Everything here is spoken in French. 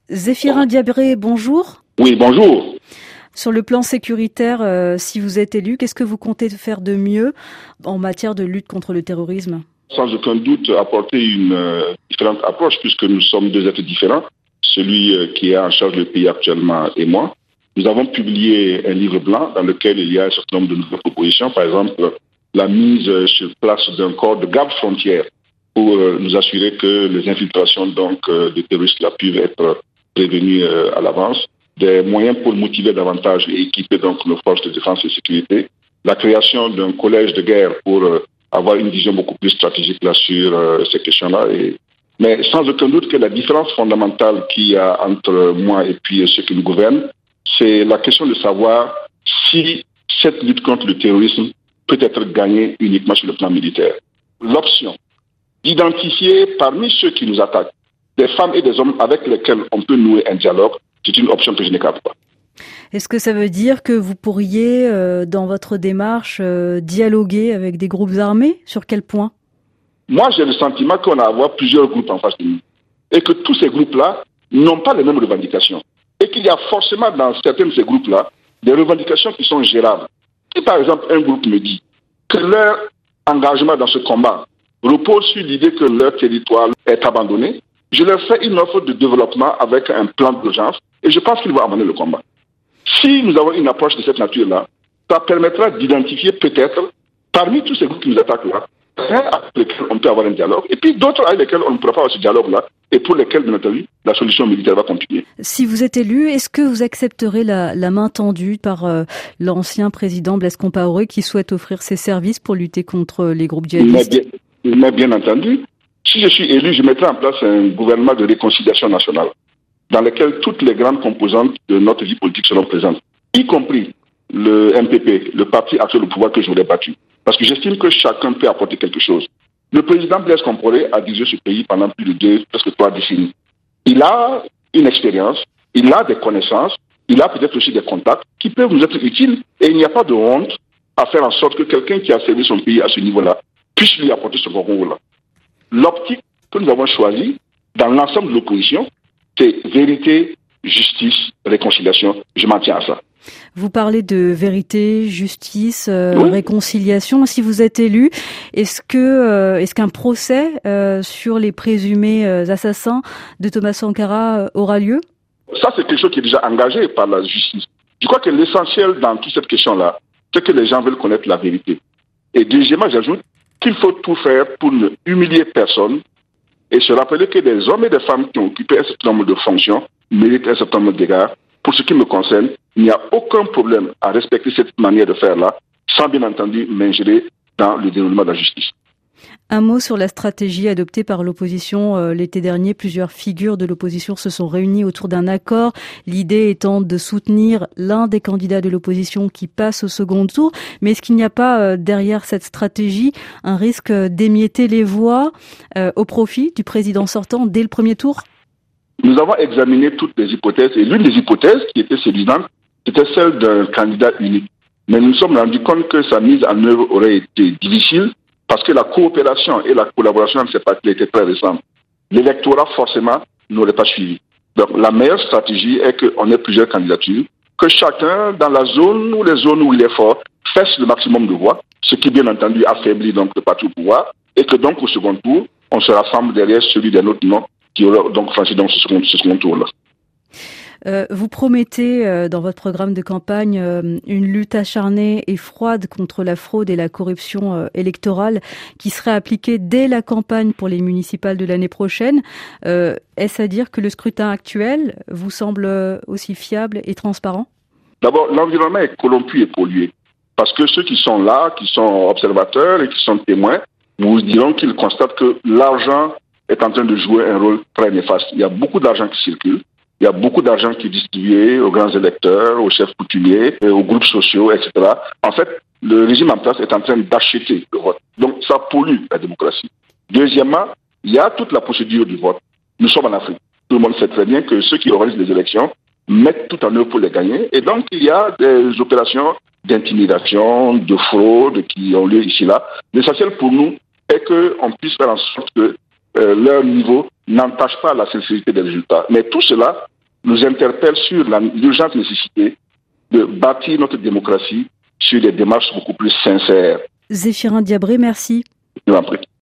Zéphirin Diabré, bonjour. Oui, bonjour. Sur le plan sécuritaire, si vous êtes élu, qu'est-ce que vous comptez faire de mieux en matière de lutte contre le terrorisme? Sans aucun doute, apporter une différente approche puisque nous sommes deux êtres différents. Celui qui est en charge du pays actuellement et moi. Nous avons publié un livre blanc dans lequel il y a un certain nombre de nouvelles propositions. Par exemple, la mise sur place d'un corps de garde frontière pour nous assurer que les infiltrations de terroristes là puissent être prévenues à l'avance. Des moyens pour motiver davantage et équiper donc nos forces de défense et de sécurité. La création d'un collège de guerre pour avoir une vision beaucoup plus stratégique là sur ces questions-là. Mais sans aucun doute que la différence fondamentale qu'il y a entre moi et puis ceux qui nous gouvernent, c'est la question de savoir si cette lutte contre le terrorisme peut être gagnée uniquement sur le plan militaire. L'option d'identifier parmi ceux qui nous attaquent des femmes et des hommes avec lesquels on peut nouer un dialogue, c'est une option que je n'écarte pas. Est-ce que ça veut dire que vous pourriez, dans votre démarche, dialoguer avec des groupes armés? Sur quel point? Moi, j'ai le sentiment qu'on a à avoir plusieurs groupes en face de nous. Et que tous ces groupes-là n'ont pas les mêmes revendications. Et qu'il y a forcément dans certains de ces groupes-là des revendications qui sont gérables. Si par exemple un groupe me dit que leur engagement dans ce combat repose sur l'idée que leur territoire est abandonné, je leur fais une offre de développement avec un plan d'urgence et je pense qu'ils vont abandonner le combat. Si nous avons une approche de cette nature-là, ça permettra d'identifier peut-être, parmi tous ces groupes qui nous attaquent là, avec lesquels on peut avoir un dialogue, et puis d'autres avec lesquels on ne pourra pas avoir ce dialogue-là, et pour lesquels, bien entendu, la solution militaire va continuer. Si vous êtes élu, est-ce que vous accepterez la main tendue par l'ancien président Blaise Compaoré qui souhaite offrir ses services pour lutter contre les groupes djihadistes? Mais bien entendu, si je suis élu, je mettrai en place un gouvernement de réconciliation nationale, dans lequel toutes les grandes composantes de notre vie politique seront présentes, y compris le MPP, le parti actuel au pouvoir que je voulais battu. Parce que j'estime que chacun peut apporter quelque chose. Le président Blaise Compaoré a dirigé ce pays pendant plus de presque 3 décennies. Il a une expérience, il a des connaissances, il a peut-être aussi des contacts qui peuvent nous être utiles. Et il n'y a pas de honte à faire en sorte que quelqu'un qui a servi son pays à ce niveau-là puisse lui apporter ce rôle-là. L'optique que nous avons choisie dans l'ensemble de l'opposition, c'est vérité, justice, réconciliation. Je m'en tiens à ça. Vous parlez de vérité, justice, oui. Réconciliation. Si vous êtes élu, est-ce qu'un procès sur les présumés assassins de Thomas Sankara aura lieu? Ça, c'est quelque chose qui est déjà engagé par la justice. Je crois que l'essentiel dans toute cette question-là, c'est que les gens veulent connaître la vérité. Et deuxièmement, j'ajoute qu'il faut tout faire pour ne humilier personne et se rappeler que des hommes et des femmes qui ont occupé un certain nombre de fonctions méritent un certain nombre d'égards. Pour ce qui me concerne, il n'y a aucun problème à respecter cette manière de faire-là, sans bien entendu m'ingérer dans le déroulement de la justice. Un mot sur la stratégie adoptée par l'opposition l'été dernier. Plusieurs figures de l'opposition se sont réunies autour d'un accord. L'idée étant de soutenir l'un des candidats de l'opposition qui passe au second tour. Mais est-ce qu'il n'y a pas derrière cette stratégie un risque d'émietter les voix au profit du président sortant dès le premier tour? Nous avons examiné toutes les hypothèses et l'une des hypothèses qui était séduisante, c'était celle d'un candidat unique. Mais nous nous sommes rendus compte que sa mise en œuvre aurait été difficile parce que la coopération et la collaboration entre ces partis étaient très récentes. L'électorat, forcément, n'aurait pas suivi. Donc, la meilleure stratégie est qu'on ait plusieurs candidatures, que chacun, dans la zone ou les zones où il est fort, fasse le maximum de voix, ce qui, bien entendu, affaiblit donc le parti au pouvoir, et que donc, au second tour, on se rassemble derrière celui d'un autre nom qui aura donc franchi donc ce second tour-là. Vous promettez dans votre programme de campagne une lutte acharnée et froide contre la fraude et la corruption électorale qui serait appliquée dès la campagne pour les municipales de l'année prochaine. Est-ce à dire que le scrutin actuel vous semble aussi fiable et transparent? D'abord, l'environnement est corrompu et pollué. Parce que ceux qui sont là, qui sont observateurs et qui sont témoins, vous diront qu'ils constatent que l'argent est en train de jouer un rôle très néfaste. Il y a beaucoup d'argent qui circule. Il y a beaucoup d'argent qui est distribué aux grands électeurs, aux chefs coutumiers, aux groupes sociaux, etc. En fait, le régime en place est en train d'acheter le vote. Donc, ça pollue la démocratie. Deuxièmement, il y a toute la procédure du vote. Nous sommes en Afrique. Tout le monde sait très bien que ceux qui organisent les élections mettent tout en œuvre pour les gagner. Et donc, il y a des opérations d'intimidation, de fraude qui ont lieu ici-là. L'essentiel pour nous est qu'on puisse faire en sorte que leur niveau n'entache pas la sincérité des résultats. Mais tout cela nous interpelle sur l'urgente nécessité de bâtir notre démocratie sur des démarches beaucoup plus sincères. Zéphirin Diabré, merci. Je vous en prie.